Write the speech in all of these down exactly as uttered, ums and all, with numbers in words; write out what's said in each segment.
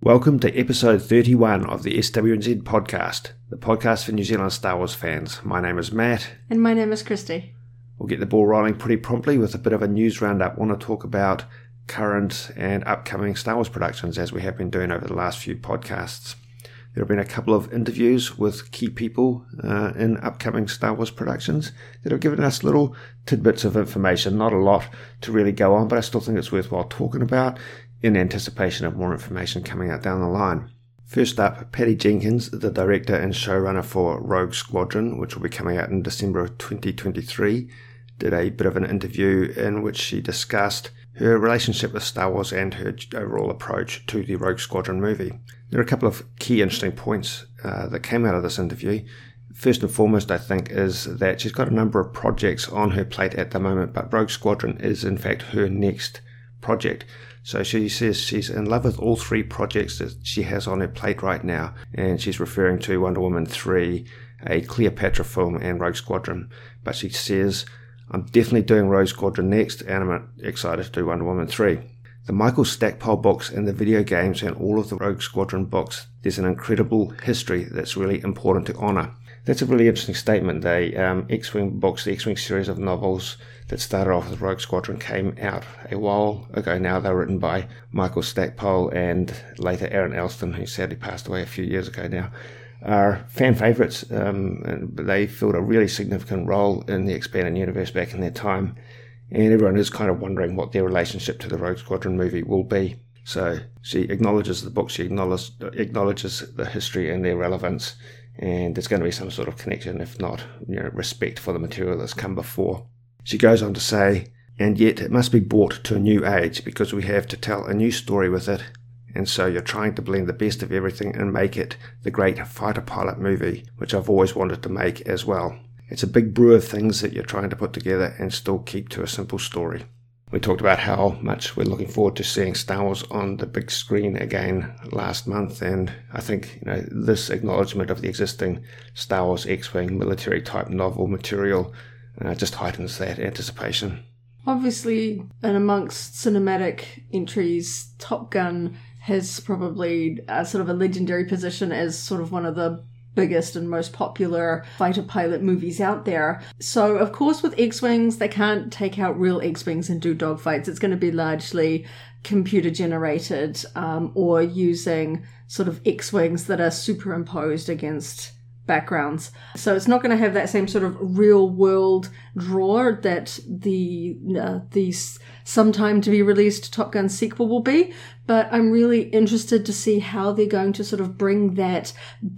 Welcome to episode thirty-one of the S W N Z podcast, the podcast for New Zealand Star Wars fans. My name is Matt. And my name is Christy. We'll get the ball rolling pretty promptly with a bit of a news roundup. I want to talk about current and upcoming Star Wars productions as we have been doing over the last few podcasts. There have been a couple of interviews with key people uh, in upcoming Star Wars productions that have given us little tidbits of information, not a lot to really go on, but I still think it's worthwhile talking about in anticipation of more information coming out down the line. First up, Patty Jenkins, the director and showrunner for Rogue Squadron, which will be coming out in December of twenty twenty-three, did a bit of an interview in which she discussed her relationship with Star Wars and her overall approach to the Rogue Squadron movie. There are a couple of key interesting points uh, that came out of this interview. First and foremost, I think, is that she's got a number of projects on her plate at the moment, but Rogue Squadron is in fact her next project. So she says she's in love with all three projects that she has on her plate right now, and she's referring to Wonder Woman three, a Cleopatra film, and Rogue Squadron. But she says, I'm definitely doing Rogue Squadron next, and I'm excited to do Wonder Woman three. The Michael Stackpole books and the video games and all of the Rogue Squadron books, there's an incredible history that's really important to honour. That's a really interesting statement. The um, X-Wing books, the X-Wing series of novels that started off with Rogue Squadron came out a while ago now. They were written by Michael Stackpole and later Aaron Elston, who sadly passed away a few years ago now, are fan favourites. Um, and they filled a really significant role in the expanded universe back in their time. And everyone is kind of wondering what their relationship to the Rogue Squadron movie will be. So she acknowledges the book, she acknowledges, acknowledges the history and their relevance, and there's going to be some sort of connection, if not, you know, respect for the material that's come before. She goes on to say, and yet it must be brought to a new age because we have to tell a new story with it, and so you're trying to blend the best of everything and make it the great fighter pilot movie, which I've always wanted to make as well. It's a big brew of things that you're trying to put together and still keep to a simple story. We talked about how much we're looking forward to seeing Star Wars on the big screen again last month, and I think, you know, this acknowledgement of the existing Star Wars X-Wing military type novel material uh, just heightens that anticipation. Obviously, and amongst cinematic entries, Top Gun has probably a sort of a legendary position as sort of one of the biggest and most popular fighter pilot movies out there. So, of course, with X-Wings, they can't take out real X-Wings and do dogfights. It's going to be largely computer generated um, or using sort of X-Wings that are superimposed against backgrounds. So it's not going to have that same sort of real world draw that the uh, the sometime to be released Top Gun sequel will be. But I'm really interested to see how they're going to sort of bring that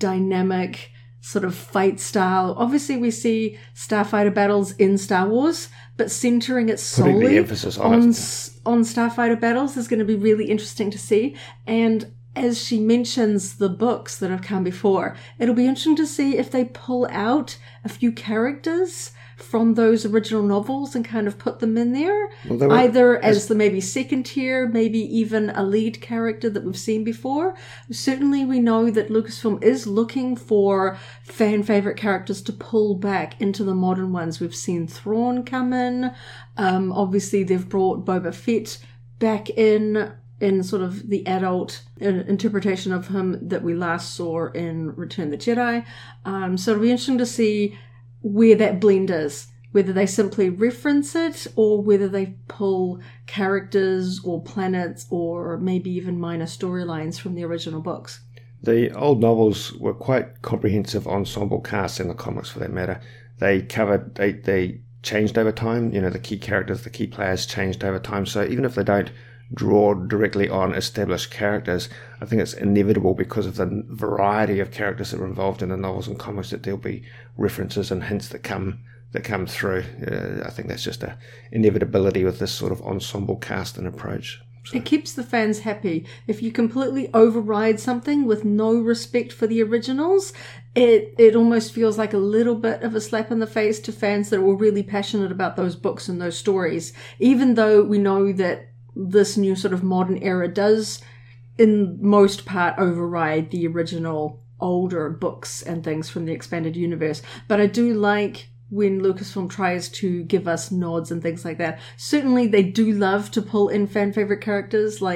dynamic sort of fight style. Obviously, we see starfighter battles in Star Wars, but centering it solely on, on, on starfighter battles is going to be really interesting to see. And as she mentions the books that have come before, it'll be interesting to see if they pull out a few characters from those original novels and kind of put them in there, well, were, either as, as the maybe second tier, maybe even a lead character that we've seen before. Certainly we know that Lucasfilm is looking for fan favorite characters to pull back into the modern ones. We've seen Thrawn come in. Um, obviously they've brought Boba Fett back in, in sort of the adult interpretation of him that we last saw in Return of the Jedi. Um, so it'll be interesting to see where that blend is, whether they simply reference it or whether they pull characters or planets or maybe even minor storylines from the original books. The old novels were quite comprehensive ensemble casts, in the comics for that matter. They covered, they, they changed over time, you know, the key characters, the key players changed over time, so even if they don't draw directly on established characters, I think it's inevitable because of the variety of characters that are involved in the novels and comics that there'll be references and hints that come that come through. Uh, I think that's just a inevitability with this sort of ensemble cast and approach. So. It keeps the fans happy. If you completely override something with no respect for the originals, it it almost feels like a little bit of a slap in the face to fans that were really passionate about those books and those stories, even though we know that this new sort of modern era does, in most part, override the original older books and things from the expanded universe. But I do like when Lucasfilm tries to give us nods and things like that. Certainly they do love to pull in fan favorite characters like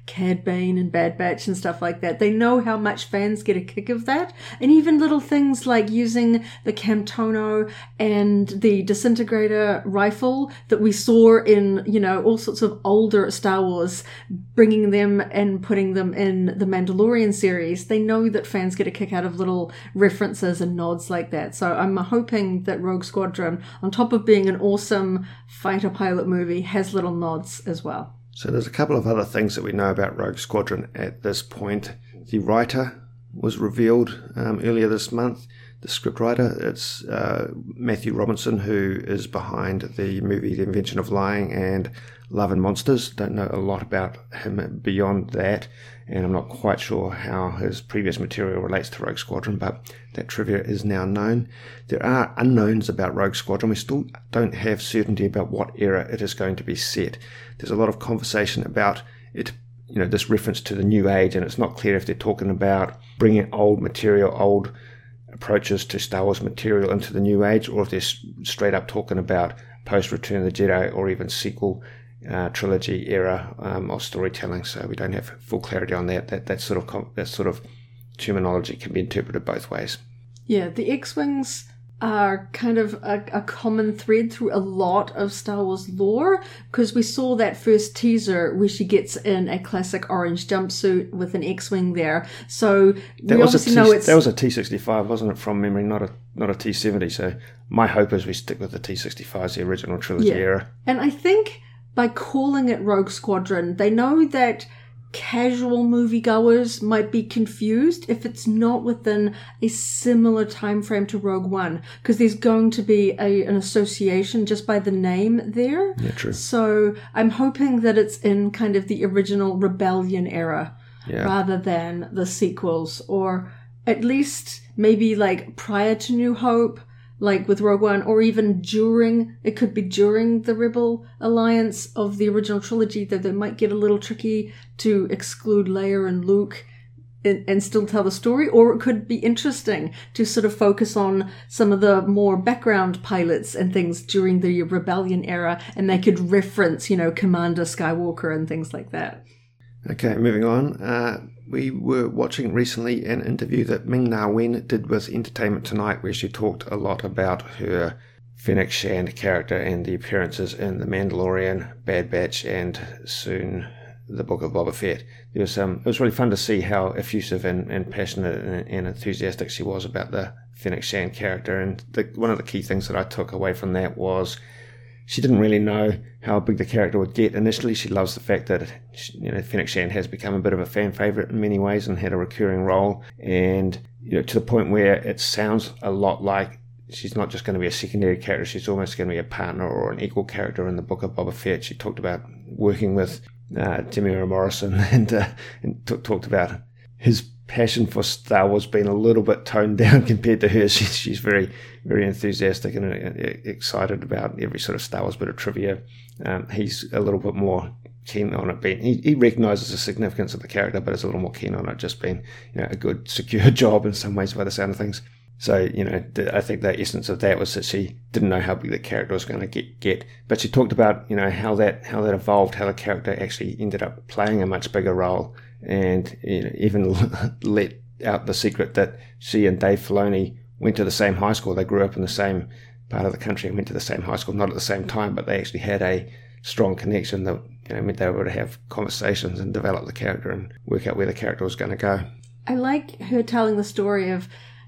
Cad Bane and Bad Batch and stuff like that. They know how much fans get a kick of that. And even little things like using the Camtono and the disintegrator rifle that we saw in, you know, all sorts of older Star Wars, bringing them and putting them in the Mandalorian series. They know that fans get a kick out of little references and nods like that. So I'm hoping that Rogue Squadron, on top of being an awesome fighter pilot movie, has little nods as well. So there's a couple of other things that we know about Rogue Squadron at this point. The writer was revealed um, earlier this month. The scriptwriter, it's uh, Matthew Robinson, who is behind the movie The Invention of Lying and Love and Monsters. Don't know a lot about him beyond that, and I'm not quite sure how his previous material relates to Rogue Squadron, but that trivia is now known. There are unknowns about Rogue Squadron. We still don't have certainty about what era it is going to be set. There's a lot of conversation about it, you know, this reference to the New Age, and it's not clear if they're talking about bringing old material, old approaches to Star Wars material into the New Age, or if they're straight up talking about post-Return of the Jedi or even sequel uh, trilogy era um, of storytelling. So we don't have full clarity on that. That that sort of com- that sort of terminology can be interpreted both ways. Yeah, the X-Wings are kind of a, a common thread through a lot of Star Wars lore, because we saw that first teaser where she gets in a classic orange jumpsuit with an X-Wing there. So that we was obviously a T- know it's... That was a T sixty-five, wasn't it, from memory, not a not a T seventy. So my hope is we stick with the T sixty-fives, the original trilogy yeah. era. And I think by calling it Rogue Squadron, they know that casual moviegoers might be confused if it's not within a similar time frame to Rogue One, because there's going to be a, an association just by the name there. Yeah, true. So I'm hoping that it's in kind of the original Rebellion era yeah. rather than the sequels, or at least maybe like prior to New Hope, like with Rogue One, or even during, it could be during the Rebel Alliance of the original trilogy, though they might get a little tricky to exclude Leia and Luke and, and still tell the story. Or it could be interesting to sort of focus on some of the more background pilots and things during the Rebellion era, and they could reference, you know, Commander Skywalker and things like that. Okay, moving on. Uh, we were watching recently an interview that Ming-Na Wen did with Entertainment Tonight, where she talked a lot about her Fennec Shand character and the appearances in The Mandalorian, Bad Batch, and soon The Book of Boba Fett. There was um, it was really fun to see how effusive and, and passionate and, and enthusiastic she was about the Fennec Shand character. And the, one of the key things that I took away from that was she didn't really know how big the character would get initially. She loves the fact that, you know, Fennec Shand has become a bit of a fan favorite in many ways and had a recurring role, and, you know, to the point where it sounds a lot like she's not just going to be a secondary character, she's almost going to be a partner or an equal character in the Book of Boba Fett. She talked about working with uh, Temuera Morrison and, uh, and t- talked about his passion for Star Wars being a little bit toned down compared to her. She, she's very, very enthusiastic and uh, excited about every sort of Star Wars bit of trivia. Um, he's a little bit more keen on it being, he, he recognises the significance of the character, but is a little more keen on it just being, you know, a good, secure job in some ways by the sound of things. So, you know, I think the essence of that was that she didn't know how big the character was going to get, get. But she talked about, you know, how that how that evolved, how the character actually ended up playing a much bigger role, and, you know, even let out the secret that she and Dave Filoni went to the same high school. They grew up in the same part of the country and went to the same high school, not at the same time, but they actually had a strong connection that, you know, meant they were able to have conversations and develop the character and work out where the character was going to go. I like her telling the story of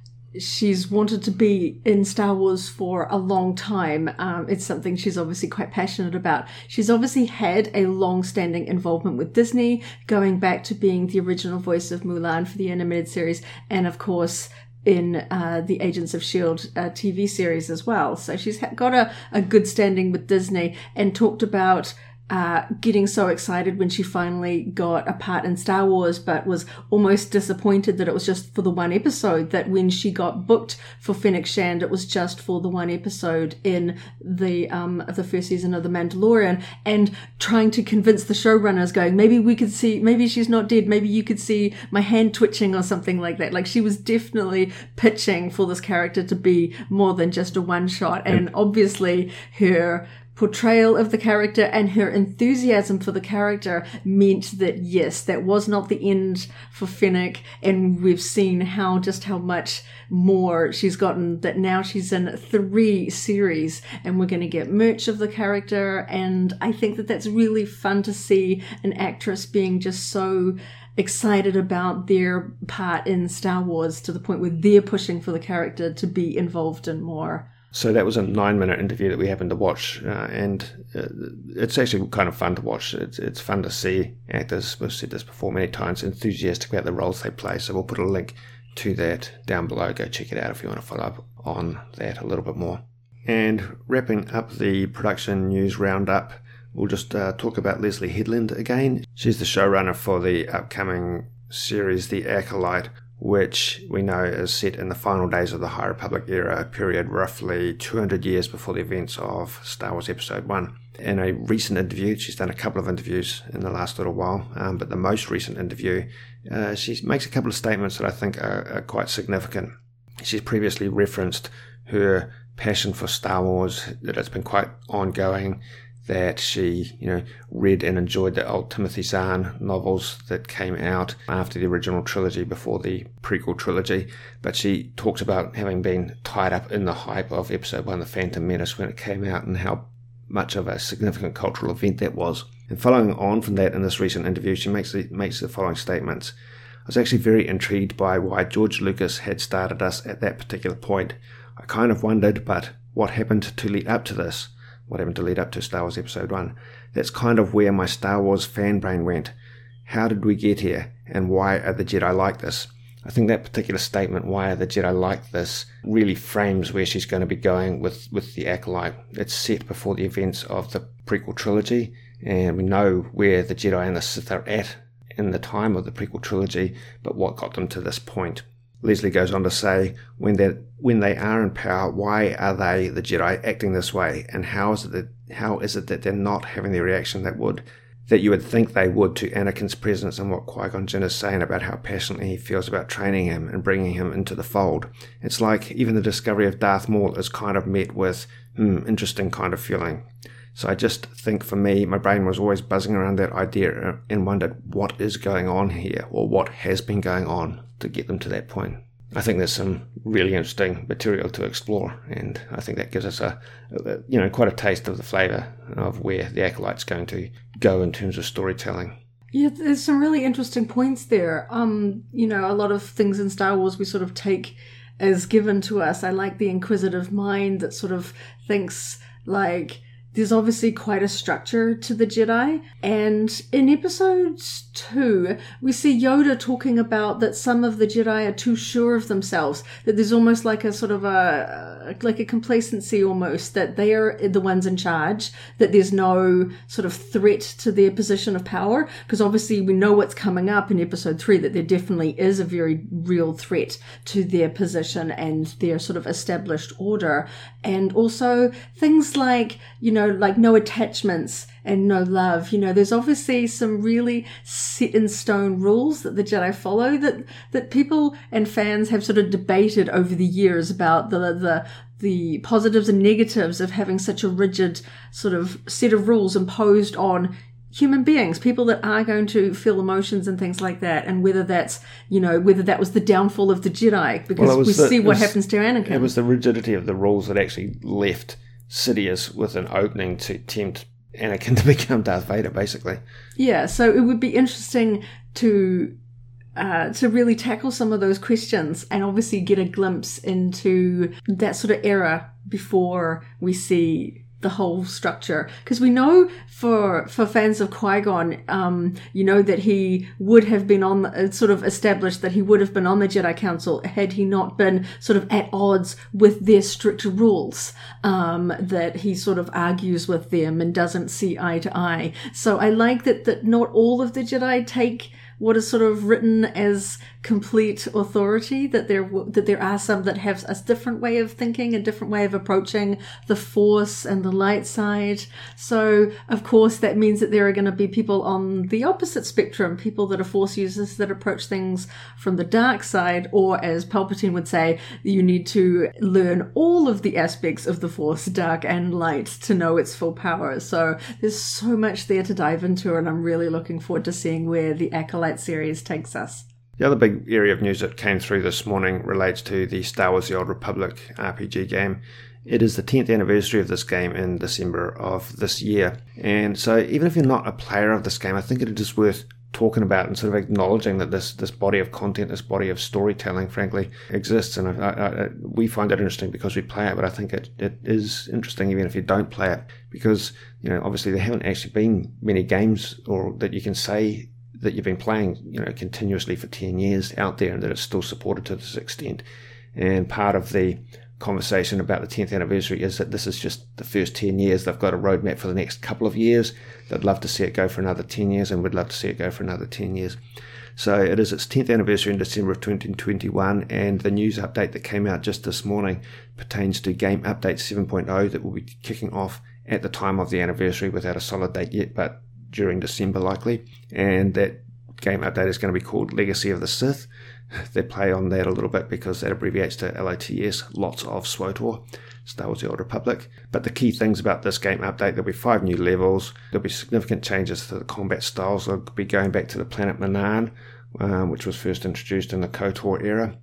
she's wanted to be in Star Wars for a long time. Um, it's something she's obviously quite passionate about. She's obviously had a long-standing involvement with Disney, going back to being the original voice of Mulan for the animated series, and of course in uh, the Agents of S H I E L D uh, T V series as well. So she's got a, a good standing with Disney, and talked about Uh, getting so excited when she finally got a part in Star Wars, but was almost disappointed that it was just for the one episode, that when she got booked for Fennec Shand, it was just for the one episode in the um the first season of The Mandalorian, and trying to convince the showrunners, going, maybe we could see, maybe she's not dead, maybe you could see my hand twitching or something like that. Like, she was definitely pitching for this character to be more than just a one shot, and obviously her portrayal of the character and her enthusiasm for the character meant that, yes, that was not the end for Fennec, and we've seen how just how much more she's gotten, that now she's in three series and we're going to get merch of the character. And I think that that's really fun to see an actress being just so excited about their part in Star Wars to the point where they're pushing for the character to be involved in more. So that was a nine-minute interview that we happened to watch, uh, and uh, it's actually kind of fun to watch. It's it's fun to see actors, we've said this before many times, enthusiastic about the roles they play. So we'll put a link to that down below. Go check it out if you want to follow up on that a little bit more. And wrapping up the production news roundup, we'll just uh, talk about Leslie Headland again. She's the showrunner for the upcoming series, The Acolyte, which we know is set in the final days of the High Republic era, a period roughly two hundred years before the events of Star Wars Episode one. In a recent interview, she's done a couple of interviews in the last little while, um, but the most recent interview, uh, she makes a couple of statements that I think are, are quite significant. She's previously referenced her passion for Star Wars, that it's been quite ongoing, that she, you know, read and enjoyed the old Timothy Zahn novels that came out after the original trilogy, before the prequel trilogy. But she talks about having been tied up in the hype of Episode one, The Phantom Menace, when it came out, and how much of a significant cultural event that was. And following on from that, in this recent interview, she makes the, makes the following statements. I was actually very intrigued by why George Lucas had started us at that particular point. I kind of wondered, but what happened to lead up to this? What happened to lead up to Star Wars Episode one? That's kind of where my Star Wars fan brain went. How did we get here? And why are the Jedi like this? I think that particular statement, why are the Jedi like this, really frames where she's going to be going with, with The Acolyte. It's set before the events of the prequel trilogy, and we know where the Jedi and the Sith are at in the time of the prequel trilogy, but what got them to this point. Leslie goes on to say, when they when they are in power, why are they, the Jedi, acting this way? And how is it that, how is it that they're not having the reaction that would that you would think they would to Anakin's presence and what Qui-Gon Jinn is saying about how passionately he feels about training him and bringing him into the fold? It's like even the discovery of Darth Maul is kind of met with, hmm, interesting kind of feeling. So I just think, for me, my brain was always buzzing around that idea and wondered what is going on here, or what has been going on to get them to that point. I think there's some really interesting material to explore, and I think that gives us a, a you know, quite a taste of the flavour of where The Acolyte's going to go in terms of storytelling. Yeah, there's some really interesting points there. Um, you know, a lot of things in Star Wars we sort of take as given to us. I like the inquisitive mind that sort of thinks like, there's obviously quite a structure to the Jedi. And in episode two, we see Yoda talking about that some of the Jedi are too sure of themselves, that there's almost like a sort of a, like a complacency almost, that they are the ones in charge, that there's no sort of threat to their position of power. Because obviously we know what's coming up in episode three, that there definitely is a very real threat to their position and their sort of established order. And also things like, you know, like no attachments and no love. You know, there's obviously some really set in stone rules that the Jedi follow that, that people and fans have sort of debated over the years about the, the, the positives and negatives of having such a rigid sort of set of rules imposed on human beings, people that are going to feel emotions and things like that, and whether that's, you know, whether that was the downfall of the Jedi, because well, we the, see what was, happens to Anakin. It was the rigidity of the rules that actually left Sidious with an opening to tempt Anakin to become Darth Vader, basically. Yeah, so it would be interesting to uh, to really tackle some of those questions and obviously get a glimpse into that sort of era before we see the whole structure, because we know for for fans of Qui-Gon, um, you know, that he would have been on the, sort of established that he would have been on the Jedi Council had he not been sort of at odds with their strict rules, um, that he sort of argues with them and doesn't see eye to eye. So I like that that not all of the Jedi take what is sort of written as complete authority, that there that there are some that have a different way of thinking, a different way of approaching the Force and the light side. So, of course, that means that there are going to be people on the opposite spectrum, people that are Force users that approach things from the dark side, or as Palpatine would say, you need to learn all of the aspects of the Force, dark and light, to know its full power. So there's so much there to dive into, and I'm really looking forward to seeing where the Acolyte series takes us. The other big area of news that came through this morning relates to the Star Wars The Old Republic R P G game. It is the tenth anniversary of this game in December of this year. And so even if you're not a player of this game, I think it is worth talking about and sort of acknowledging that this this body of content, this body of storytelling, frankly, exists. And I, I, I, we find it interesting because we play it, but I think it, it is interesting even if you don't play it. Because, you know, obviously there haven't actually been many games or that you can say that you've been playing, you know, continuously for ten years out there, and that it's still supported to this extent. And part of the conversation about the tenth anniversary is that this is just the first ten years. They've got a roadmap for the next couple of years. They'd love to see it go for another ten years, and we'd love to see it go for another ten years. So it is its tenth anniversary in December of twenty twenty-one, and the news update that came out just this morning pertains to Game Update seven point oh that will be kicking off at the time of the anniversary, without a solid date yet, but during December likely. And that game update is going to be called Legacy of the Sith. They play on that a little bit because that abbreviates to L O T S, lots of SWOTOR, Star Wars The Old Republic. But the key things about this game update, there'll be five new levels, there'll be significant changes to the combat styles. They'll be going back to the planet Manaan, um, which was first introduced in the KOTOR era.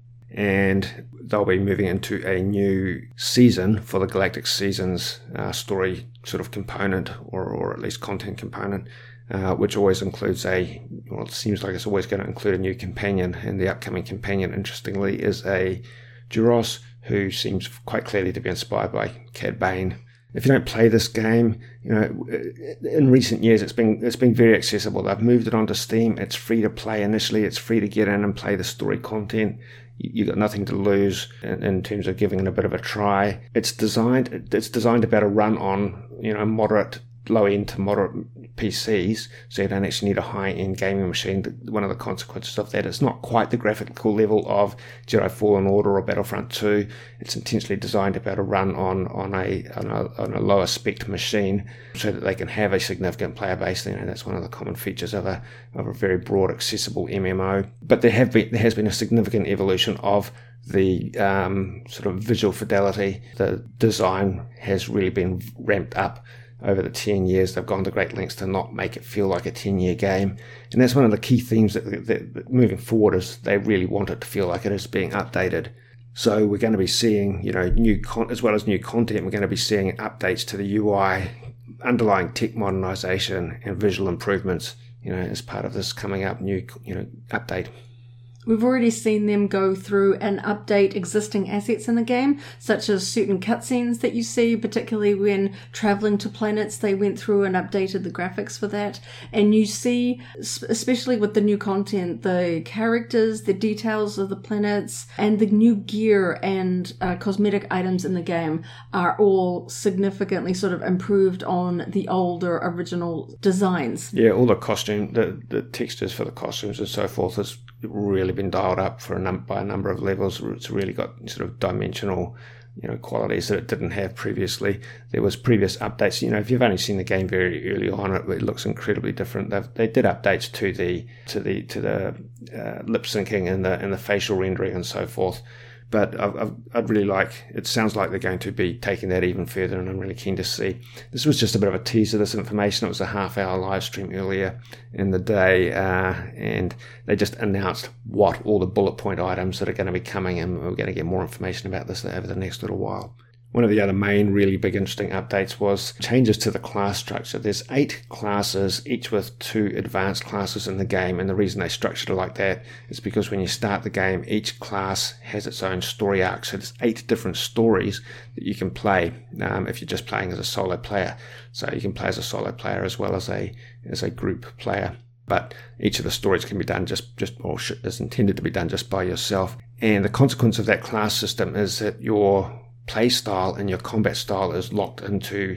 And they'll be moving into a new season for the Galactic Seasons uh, story sort of component, or, or at least content component, uh, which always includes a, well, it seems like it's always going to include a new companion. And the upcoming companion, interestingly, is a Duros, who seems quite clearly to be inspired by Cad Bane. If you don't play this game, you know, in recent years it's been it's been very accessible. They've moved it onto Steam. It's free to play initially. It's free to get in and play the story content. You've got nothing to lose in, in terms of giving it a bit of a try. It's designed it's designed to be able to run on, you know, moderate, low end to moderate P Cs, so you don't actually need a high-end gaming machine. One of the consequences of that, it's not quite the graphical level of Jedi Fallen Order or Battlefront two. It's intentionally designed to be able to run on on a on a, on a lower spec machine, so that they can have a significant player base. You know, that's one of the common features of a of a very broad, accessible M M O. But there have been there has been a significant evolution of the um, sort of visual fidelity. The design has really been ramped up over the ten years. They've gone to great lengths to not make it feel like a ten-year game. And that's one of the key themes that, that, that moving forward is they really want it to feel like it is being updated. So we're going to be seeing, you know, new con- as well as new content, we're going to be seeing updates to the U I, underlying tech modernization and visual improvements, you know, as part of this coming up new, you know, update. We've already seen them go through and update existing assets in the game, such as certain cutscenes that you see, particularly when traveling to planets. They went through and updated the graphics for that. And you see, especially with the new content, the characters, the details of the planets, and the new gear and uh, cosmetic items in the game are all significantly sort of improved on the older original designs. Yeah, all the costume, the, the textures for the costumes and so forth has really been dialed up for a num- by a number of levels. It's really got sort of dimensional, you know, qualities that it didn't have previously. There was previous updates. You know, if you've only seen the game very early on, it, it looks incredibly different. They've, they did updates to the to the to the uh, lip syncing and the and the facial rendering and so forth. But I've, I've, I'd really like, it sounds like they're going to be taking that even further, and I'm really keen to see. This was just a bit of a teaser, this information. It was a half hour live stream earlier in the day, uh, and they just announced what all the bullet point items that are going to be coming, and we're going to get more information about this over the next little while. One of the other main really big interesting updates was changes to the class structure. There's eight classes, each with two advanced classes in the game, and the reason they structured it like that is because when you start the game, each class has its own story arc. So there's eight different stories that you can play um, if you're just playing as a solo player. So you can play as a solo player as well as a as a group player. But each of the stories can be done just, just or is intended to be done just by yourself. And the consequence of that class system is that your play style and your combat style is locked into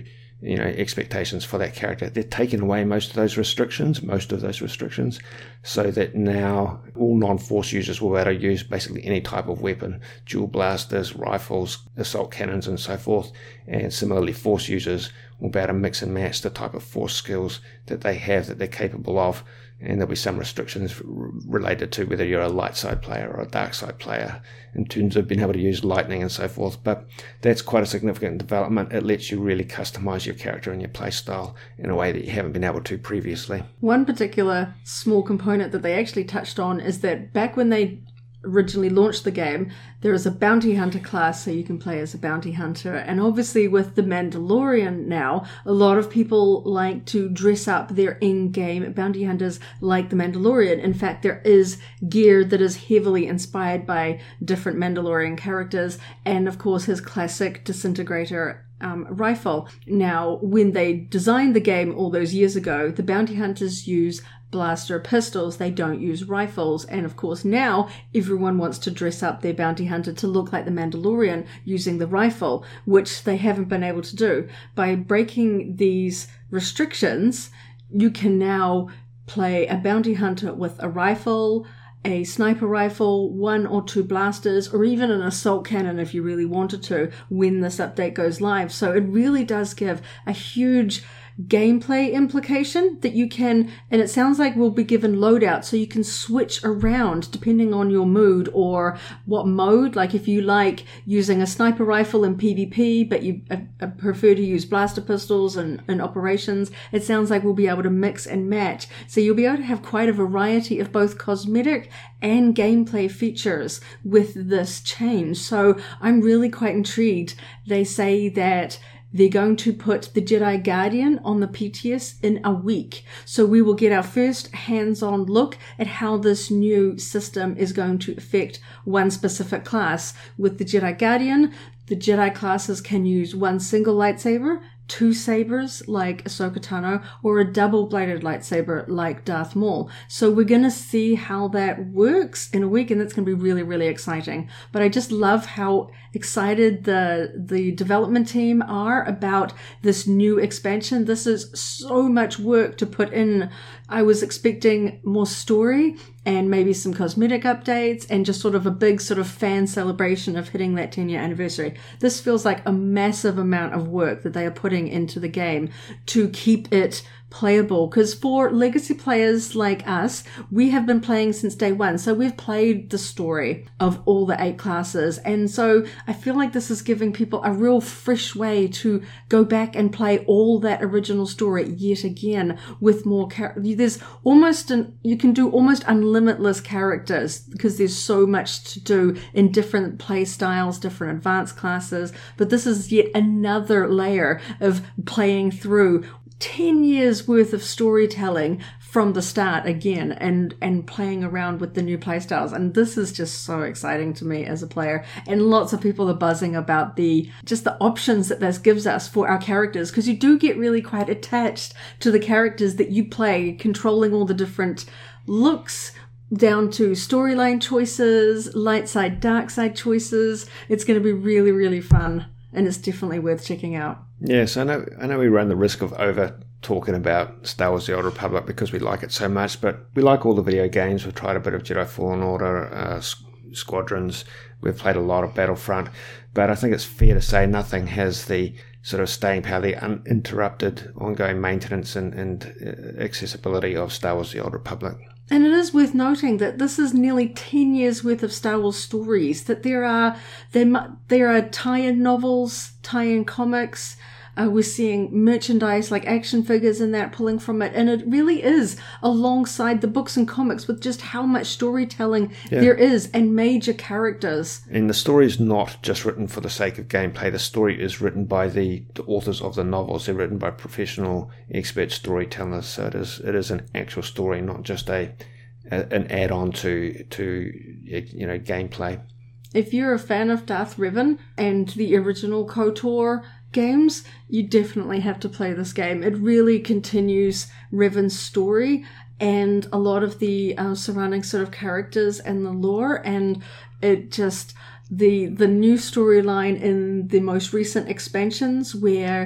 you know, expectations for that character. They're taking away most of those restrictions, most of those restrictions, so that now all non-Force users will be able to use basically any type of weapon, dual blasters, rifles, assault cannons, and so forth. And similarly, Force users will be able to mix and match the type of Force skills that they have, that they're capable of. And there'll be some restrictions related to whether you're a light side player or a dark side player in terms of being able to use lightning and so forth. But that's quite a significant development. It lets you really customize your character and your play style in a way that you haven't been able to previously. One particular small component that they actually touched on is that back when they originally launched the game, there is a bounty hunter class, so you can play as a bounty hunter. And obviously with The Mandalorian now, a lot of people like to dress up their in-game bounty hunters like The Mandalorian. In fact, there is gear that is heavily inspired by different Mandalorian characters, and of course his classic disintegrator Um, rifle. Now, when they designed the game all those years ago, the bounty hunters use blaster pistols. They don't use rifles. And of course now everyone wants to dress up their bounty hunter to look like the Mandalorian using the rifle, which they haven't been able to do. By breaking these restrictions, you can now play a bounty hunter with a rifle, a sniper rifle, one or two blasters, or even an assault cannon if you really wanted to when this update goes live. So it really does give a huge gameplay implication that you can, and it sounds like we'll be given loadout, so you can switch around depending on your mood or what mode. Like if you like using a sniper rifle in PvP, but you uh, prefer to use blaster pistols and, and operations, it sounds like we'll be able to mix and match. So you'll be able to have quite a variety of both cosmetic and gameplay features with this change. So I'm really quite intrigued. They say that they're going to put the Jedi Guardian on the P T S in a week. So we will get our first hands-on look at how this new system is going to affect one specific class. With the Jedi Guardian, the Jedi classes can use one single lightsaber, two sabers like Ahsoka Tano, or a double-bladed lightsaber like Darth Maul. So we're going to see how that works in a week, and that's going to be really, really exciting. But I just love how excited the the development team are about this new expansion. This is so much work to put in. I was expecting more story and maybe some cosmetic updates and just sort of a big sort of fan celebration of hitting that ten-year anniversary. This feels like a massive amount of work that they are putting into the game to keep it playable, because for legacy players like us, we have been playing since day one, so we've played the story of all the eight classes, and so I feel like this is giving people a real fresh way to go back and play all that original story yet again with more characters. There's almost an you can do almost unlimitless characters because there's so much to do in different play styles, different advanced classes, but this is yet another layer of playing through ten years worth of storytelling from the start again, and and playing around with the new playstyles. And this is just so exciting to me as a player, and lots of people are buzzing about the just the options that this gives us for our characters, because you do get really quite attached to the characters that you play, controlling all the different looks down to storyline choices, light side, dark side choices. It's going to be really, really fun, and it's definitely worth checking out. Yes, I know I know we run the risk of over talking about Star Wars The Old Republic because we like it so much, but we like all the video games. We've tried a bit of Jedi Fallen Order, uh, Squadrons, we've played a lot of Battlefront, but I think it's fair to say nothing has the sort of staying power, the uninterrupted ongoing maintenance and, and accessibility of Star Wars The Old Republic. And it is worth noting that this is nearly ten years worth of Star Wars stories, that there are there, there are tie-in novels, tie-in comics. Uh, we're seeing merchandise like action figures and that pulling from it. And it really is alongside the books and comics with just how much storytelling yeah. there is and major characters. And the story is not just written for the sake of gameplay. The story is written by the, the authors of the novels. They're written by professional expert storytellers. So it is it is an actual story, not just a, a an add-on to, to you know, gameplay. If you're a fan of Darth Revan and the original KOTOR games, you definitely have to play this game. It really continues Revan's story and a lot of the uh, surrounding sort of characters and the lore, and it just the the new storyline in the most recent expansions where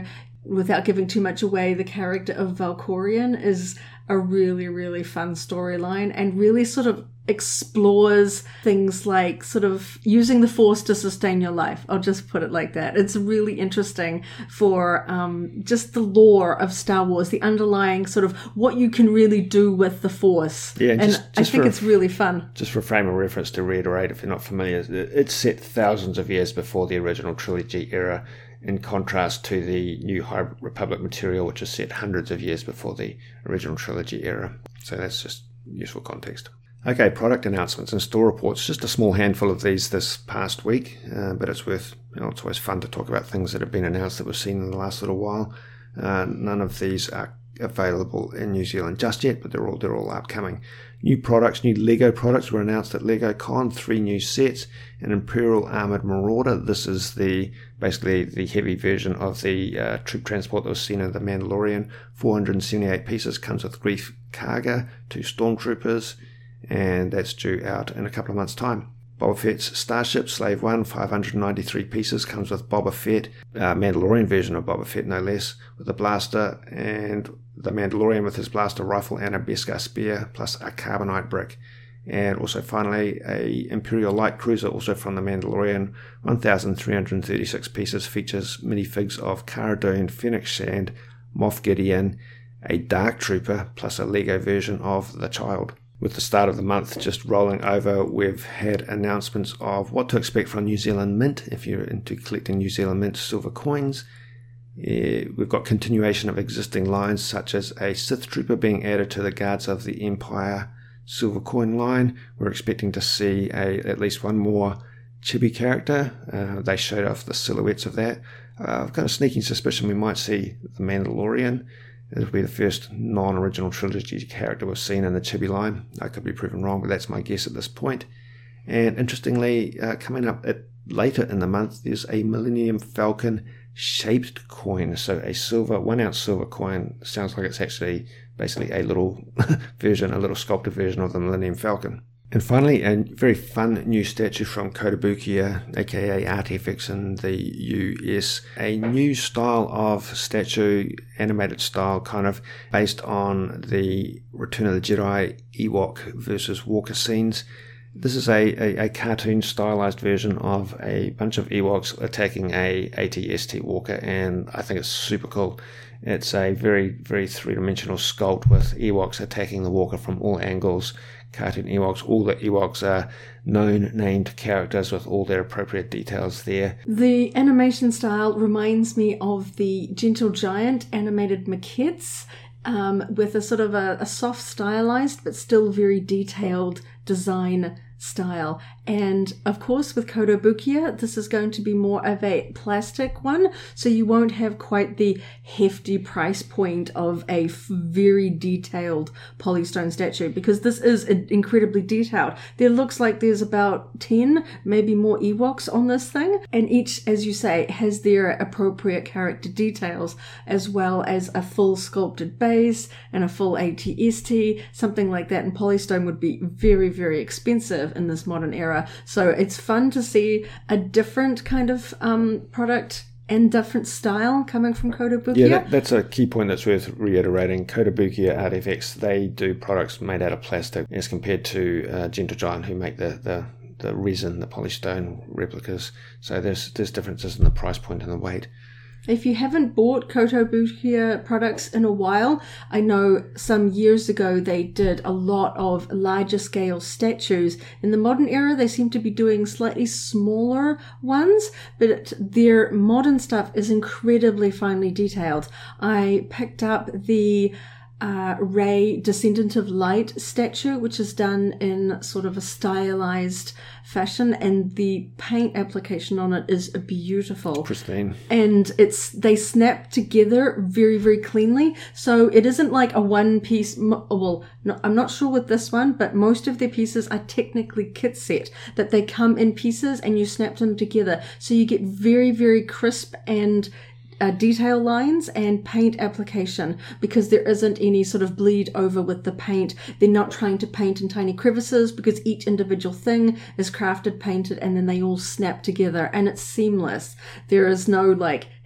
without giving too much away, the character of Valkorion is a really, really fun storyline and really sort of explores things like sort of using the Force to sustain your life. I'll just put it like that. It's really interesting for um, just the lore of Star Wars, the underlying sort of what you can really do with the Force. Yeah, and just, I just think for, it's really fun. Just for a frame of reference to reiterate, if you're not familiar, it's set thousands of years before the original trilogy era, in contrast to the New High Republic material, which is set hundreds of years before the original trilogy era. So that's just useful context. Okay, product announcements and store reports. Just a small handful of these this past week, uh, but it's worth, you know, it's always fun to talk about things that have been announced that we've seen in the last little while. Uh, none of these are available in New Zealand just yet, but they're all they're all upcoming. New products, new Lego products were announced at LegoCon. Three new sets: an Imperial Armored Marauder. This is the basically the heavy version of the uh, troop transport that was seen in The Mandalorian. four hundred seventy-eight pieces, comes with Greef Karga, two stormtroopers, and that's due out in a couple of months' time. Boba Fett's Starship Slave One, five hundred ninety-three pieces, comes with Boba Fett, uh, Mandalorian version of Boba Fett no less, with a blaster, and the Mandalorian with his blaster rifle and a Beskar spear, plus a carbonite brick. And also finally a Imperial Light Cruiser, also from the Mandalorian, one thousand three hundred thirty-six pieces, features minifigs of Cara Dune, Fennec Shand, Moff Gideon, a Dark Trooper, plus a Lego version of the Child. With the start of the month just rolling over, we've had announcements of what to expect from New Zealand Mint. If you're into collecting New Zealand Mint silver coins, yeah, we've got continuation of existing lines, such as a Sith Trooper being added to the Guards of the Empire silver coin line. We're expecting to see a at least one more chibi character. Uh, they showed off the silhouettes of that. Uh, I've got a sneaking suspicion we might see the Mandalorian. It'll be the first non-original trilogy character we've seen in the chibi line. I could be proven wrong, but that's my guess at this point. And interestingly, uh, coming up at, later in the month, there's a Millennium Falcon shaped coin. So a silver, one ounce silver coin. Sounds like it's actually basically a little version, a little sculpted version of the Millennium Falcon. And finally, a very fun new statue from Kotobukiya, aka Artefx in the U S. A new style of statue, animated style, kind of based on the Return of the Jedi Ewok versus Walker scenes. This is a, a, a cartoon stylized version of a bunch of Ewoks attacking a A T S T Walker, and I think it's super cool. It's a very, very three-dimensional sculpt with Ewoks attacking the Walker from all angles. Cartoon Ewoks, all the Ewoks are known named characters with all their appropriate details there. The animation style reminds me of the Gentle Giant animated maquettes, um, with a sort of a, a soft stylized but still very detailed design style. And of course with Kotobukiya, this is going to be more of a plastic one, so you won't have quite the hefty price point of a f- very detailed polystone statue, because this is incredibly detailed. There looks like there's about ten, maybe more Ewoks on this thing, and each, as you say, has their appropriate character details, as well as a full sculpted base and a full A T S T, something like that. And polystone would be very, very expensive in this modern era. So it's fun to see a different kind of um, product and different style coming from Kotobukiya. Yeah, that, that's a key point that's worth reiterating. Kotobukiya Artefx, they do products made out of plastic as compared to uh, Gentle Giant, who make the, the, the resin, the polystone replicas. So there's, there's differences in the price point and the weight. If you haven't bought Kotobukiya products in a while, I know some years ago they did a lot of larger scale statues. In the modern era, they seem to be doing slightly smaller ones, but their modern stuff is incredibly finely detailed. I picked up the uh, Rey Descendant of Light statue, which is done in sort of a stylized fashion, and the paint application on it is beautiful, pristine, and it's they snap together very, very cleanly. So it isn't like a one piece. Well, no, I'm not sure with this one, but most of their pieces are technically kit set, that they come in pieces and you snap them together, so you get very, very crisp and Uh, detail lines and paint application, because there isn't any sort of bleed over with the paint. They're not trying to paint in tiny crevices, because each individual thing is crafted, painted, and then they all snap together, and it's seamless. There is no like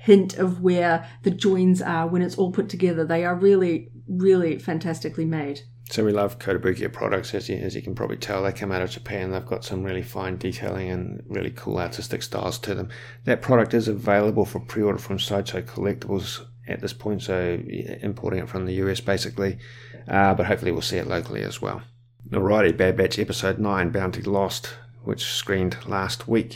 hint of where the joins are when it's all put together. They are really, really fantastically made. So we love Kotobukiya products, as you, as you can probably tell. They come out of Japan. They've got some really fine detailing and really cool artistic styles to them. That product is available for pre-order from Sideshow Collectibles at this point, so importing it from the U S basically, uh, but hopefully we'll see it locally as well. Alrighty, Bad Batch Episode nine, Bounty Lost, which screened last week.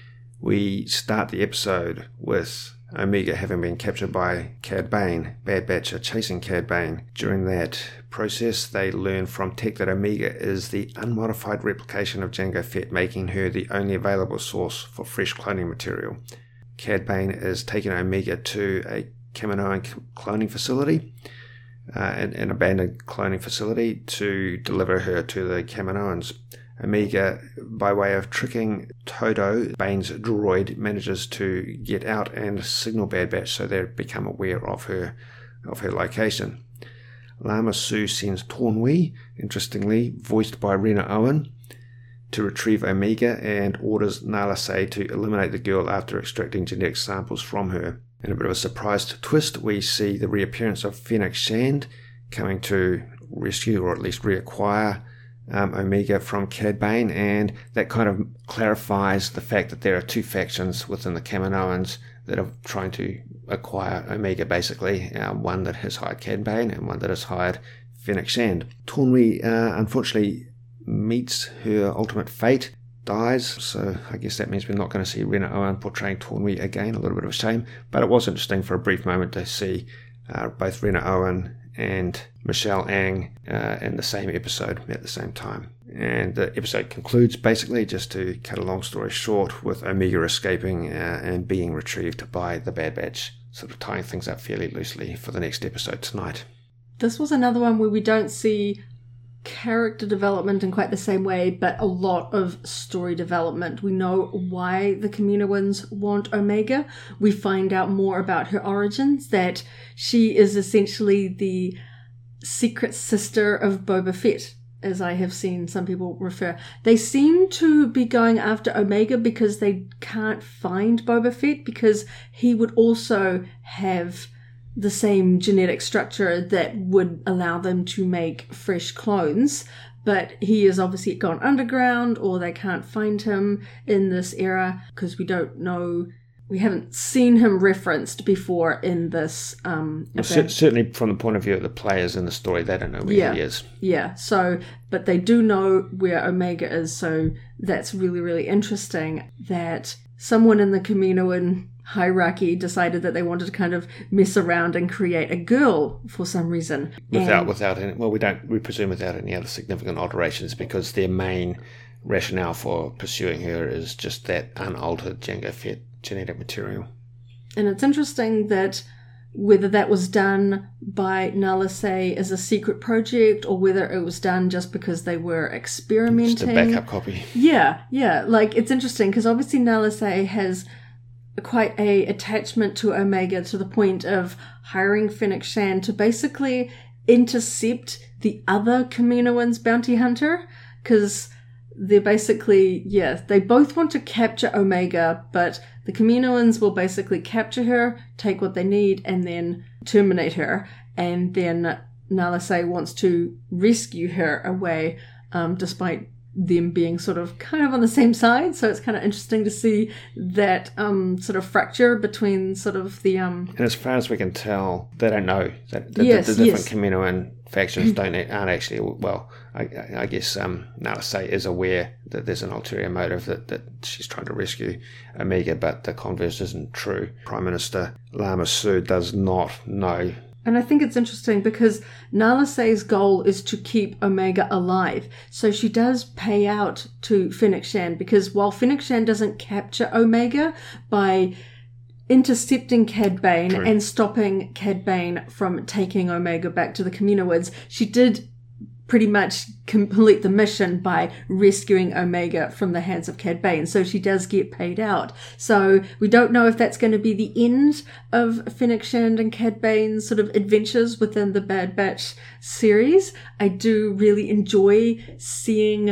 We start the episode with Omega having been captured by Cad Bane. Bad Batch are chasing Cad Bane. During that process, they learn from Tech that Omega is the unmodified replication of Jango Fett, making her the only available source for fresh cloning material. Cad Bane is taking Omega to a Kaminoan cloning facility, uh, an, an abandoned cloning facility, to deliver her to the Kaminoans. Omega, by way of tricking Todo, Bane's droid, manages to get out and signal Bad Batch so they become aware of her of her location. Lama Su sends Tornwi, interestingly voiced by Rena Owen, to retrieve Omega and orders Nala Se to eliminate the girl after extracting genetic samples from her. In a bit of a surprise twist, we see the reappearance of Fennec Shand coming to rescue, or at least reacquire, um, Omega from Cad Bane, and that kind of clarifies the fact that there are two factions within the Kaminoans that are trying to acquire Omega, basically. Um, one that has hired Cad Bane and one that has hired Fennec Shand. Tornwi, uh, unfortunately, meets her ultimate fate, dies, so I guess that means we're not going to see Rena Owen portraying Tornwi again. A little bit of a shame, but it was interesting for a brief moment to see uh, both Rena Owen and Michelle Ang uh, in the same episode at the same time. And the episode concludes, basically, just to cut a long story short, with Omega escaping uh, and being retrieved by the Bad Batch, sort of tying things up fairly loosely for the next episode tonight. This was another one where we don't see character development in quite the same way, but a lot of story development. We know why the Kaminoans want Omega. We find out more about her origins, that she is essentially the secret sister of Boba Fett, as I have seen some people refer. They seem to be going after Omega because they can't find Boba Fett, because he would also have the same genetic structure that would allow them to make fresh clones, but he has obviously gone underground, or they can't find him in this era because we don't know, we haven't seen him referenced before in this um well, c- certainly from the point of view of the players in the story, they don't know where yeah, he is. Yeah, so, but they do know where Omega is, so that's really, really interesting that someone in the Kaminoan hierarchy decided that they wanted to kind of mess around and create a girl for some reason. Without, and, without any, well, we don't, we presume without any other significant alterations, because their main rationale for pursuing her is just that unaltered Jango Fett genetic material. And it's interesting that whether that was done by Nala Se as a secret project, or whether it was done just because they were experimenting. Just a backup copy. Yeah, yeah. Like, it's interesting because obviously Nala Se has quite a attachment to Omega, to the point of hiring Fennec Shand to basically intercept the other Kaminoans bounty hunter, because they're basically, yeah, they both want to capture Omega, but the Kaminoans will basically capture her, take what they need, and then terminate her. And then Nala Se wants to rescue her away, um, despite them being sort of kind of on the same side. So it's kind of interesting to see that um, sort of fracture between sort of the... Um... And as far as we can tell, they don't know. That the, yes, the, the different yes. Kaminoan factions don't aren't actually, well, I, I guess um, Nala Se is aware that there's an ulterior motive, that, that she's trying to rescue Omega, but the converse isn't true. Prime Minister Lama Su does not know. And I think it's interesting because Nala Se's goal is to keep Omega alive. So she does pay out to Fennec Shand, because while Fennec Shand doesn't capture Omega by intercepting Cad Bane True. and stopping Cad Bane from taking Omega back to the Kaminoans, she did pretty much complete the mission by rescuing Omega from the hands of Cad Bane. So she does get paid out. So we don't know if that's going to be the end of Fennec Shand and Cad Bane's sort of adventures within the Bad Batch series. I do really enjoy seeing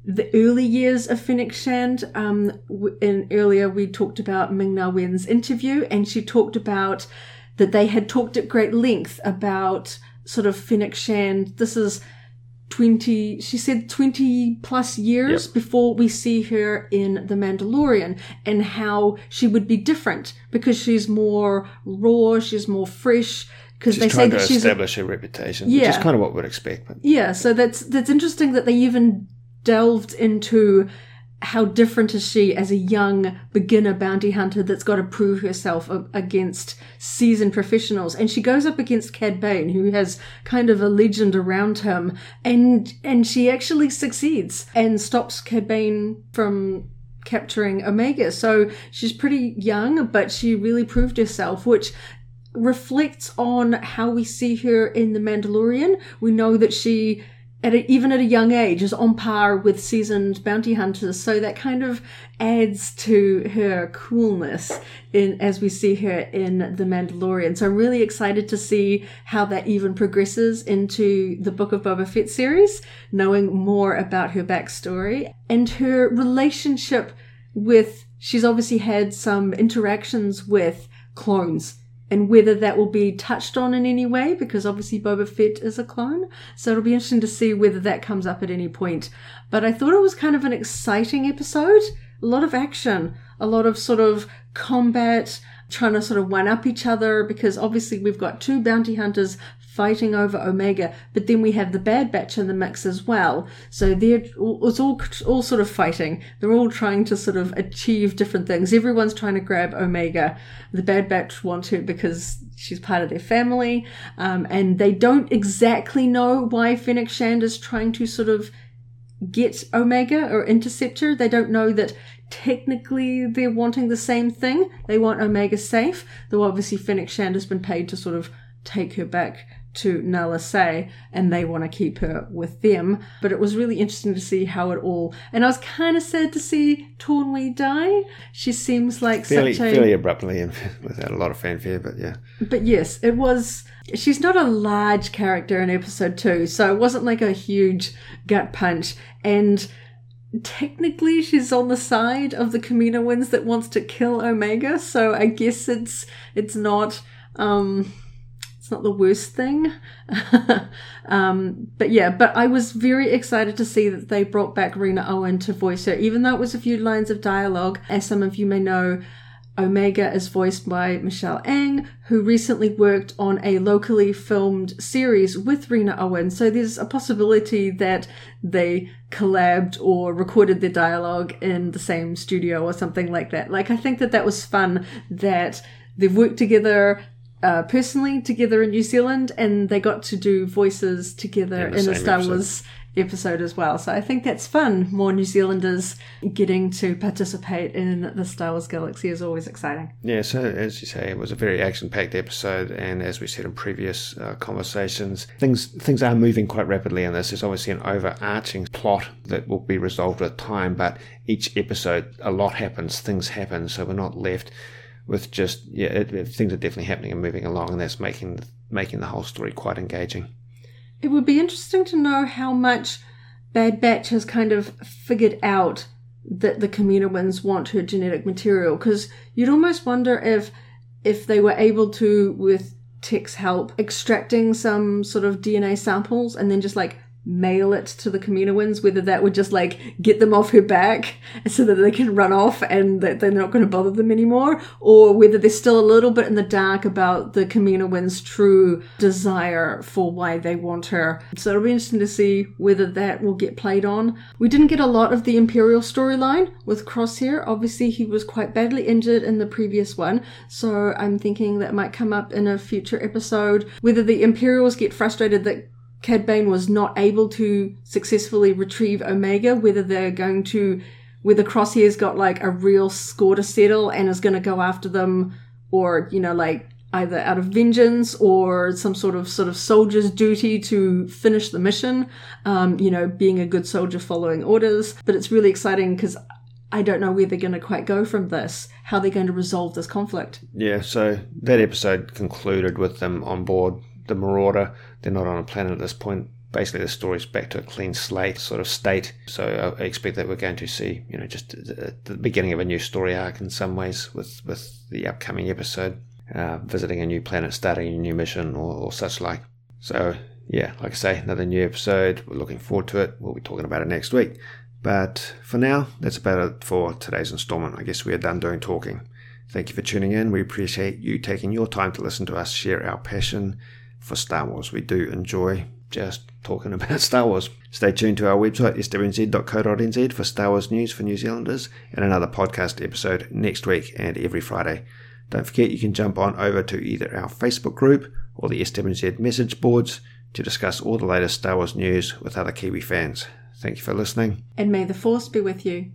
the early years of Fennec Shand. Um, in earlier we talked about Ming-Na Wen's interview, and she talked about that they had talked at great length about sort of Fennec Shand. This is twenty, she said twenty plus years yep. before we see her in The Mandalorian, and how she would be different because she's more raw, she's more fresh. Because they say that she's establish a reputation, yeah. which is kind of what we'd expect. But. Yeah, so that's that's interesting that they even delved into how different is she as a young beginner bounty hunter that's got to prove herself against seasoned professionals. And she goes up against Cad Bane, who has kind of a legend around him, and and she actually succeeds and stops Cad Bane from capturing Omega. So she's pretty young, but she really proved herself, which reflects on how we see her in The Mandalorian. We know that she, at a, even at a young age, is on par with seasoned bounty hunters. So that kind of adds to her coolness in as we see her in The Mandalorian. So I'm really excited to see how that even progresses into the Book of Boba Fett series, knowing more about her backstory and her relationship with, she's obviously had some interactions with clones, and whether that will be touched on in any way, because obviously Boba Fett is a clone. So it'll be interesting to see whether that comes up at any point. But I thought it was kind of an exciting episode. A lot of action, a lot of sort of combat, trying to sort of one-up each other, because obviously we've got two bounty hunters fighting over Omega, but then we have the Bad Batch in the mix as well. So they're it's all all sort of fighting. They're all trying to sort of achieve different things. Everyone's trying to grab Omega. The Bad Batch want her because she's part of their family, um, and they don't exactly know why Fennec Shand is trying to sort of get Omega or intercept her. They don't know that technically they're wanting the same thing. They want Omega safe, though obviously Fennec Shand has been paid to sort of take her back to Nala Se, and they want to keep her with them. But it was really interesting to see how it all, and I was kind of sad to see Tornwee die. She seems like fairly, such a fairly abruptly and without a lot of fanfare, but yeah. But yes, it was. She's not a large character in episode two, so it wasn't like a huge gut punch. And technically, she's on the side of the Kaminoans that wants to kill Omega. So I guess it's it's not. Um, It's not the worst thing. um, but yeah, but I was very excited to see that they brought back Rena Owen to voice her, even though it was a few lines of dialogue. As some of you may know, Omega is voiced by Michelle Ang, who recently worked on a locally filmed series with Rena Owen. So there's a possibility that they collabed or recorded their dialogue in the same studio or something like that. Like, I think that that was fun that they've worked together Uh, personally together in New Zealand, and they got to do voices together in, in a Star episode. Wars episode as well. So I think that's fun. More New Zealanders getting to participate in the Star Wars galaxy is always exciting. Yeah, so as you say, it was a very action-packed episode, and as we said in previous uh, conversations, things things are moving quite rapidly in this. There's obviously an overarching plot that will be resolved with time, but each episode, a lot happens, things happen, so we're not left with just, yeah, it, it, things are definitely happening and moving along, and that's making making the whole story quite engaging. It would be interesting to know how much Bad Batch has kind of figured out that the Kaminoans want her genetic material, because you'd almost wonder if if they were able to, with Tech's help, extracting some sort of D N A samples and then just like mail it to the Kaminoans, whether that would just like get them off her back so that they can run off and that they're not going to bother them anymore, or whether they're still a little bit in the dark about the Kaminoans' true desire for why they want her. So it'll be interesting to see whether that will get played on. We didn't get a lot of the Imperial storyline with Crosshair. Obviously he was quite badly injured in the previous one, so I'm thinking that might come up in a future episode, whether the Imperials get frustrated that Cad Bane was not able to successfully retrieve Omega, whether they're going to, whether Crosshair's got like a real score to settle and is going to go after them, or, you know, like either out of vengeance or some sort of sort of soldier's duty to finish the mission, um, you know, being a good soldier following orders. But it's really exciting because I don't know where they're going to quite go from this, how they're going to resolve this conflict. Yeah, so that episode concluded with them on board the Marauder. They're not on a planet at this point, basically the story's back to a clean slate sort of state. So I expect that we're going to see, you know, just the beginning of a new story arc in some ways with, with the upcoming episode, uh, visiting a new planet, starting a new mission or, or such like. So yeah, like I say, another new episode. We're looking forward to it. We'll be talking about it next week. But for now, that's about it for today's installment. I guess we are done doing talking. Thank you for tuning in. We appreciate you taking your time to listen to us share our passion for Star Wars. We do enjoy just talking about Star Wars. Stay tuned to our website, s w n z dot co dot n z, for Star Wars news for New Zealanders and another podcast episode next week and every Friday. Don't forget you can jump on over to either our Facebook group or the S W N Z message boards to discuss all the latest Star Wars news with other Kiwi fans. Thank you for listening. And may the Force be with you.